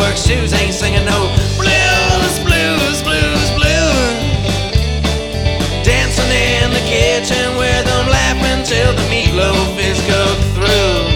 work shoes, ain't singing no blues, blues, blues, blues. Dancing in the kitchen with them, laughing till the meatloaf is cooked through.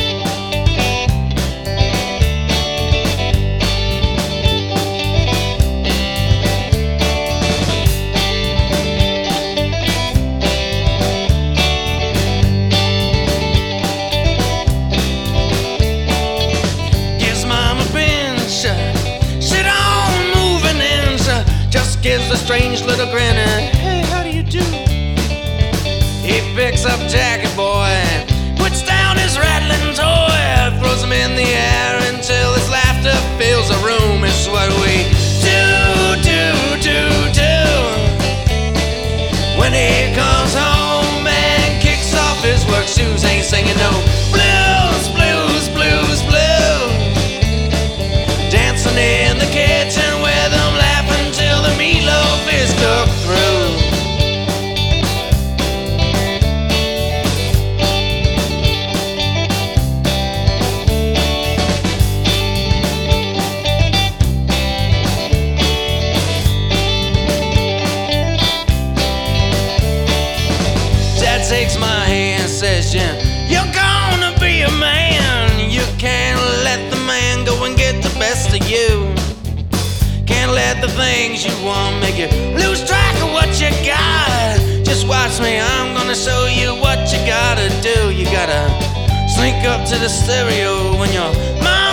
Gives a strange little grin and, hey, how do you do? He picks up Jackie Boy and puts down his rattling toy, throws him in the air until his laughter fills the room. It's what we do. When he comes home and kicks off his work shoes, ain't singing no blues, blues, blues, blues. Dancing in the kitchen with them, laughing till the meatloaf is cooked through. Dad takes my hand and says, Jim, you're gonna be a man. You can't let the man go and get the best of you. Can't let the things you want make you lose track of what you got. Just watch me, I'm gonna show you what you gotta do. You gotta sneak up to the stereo when your mom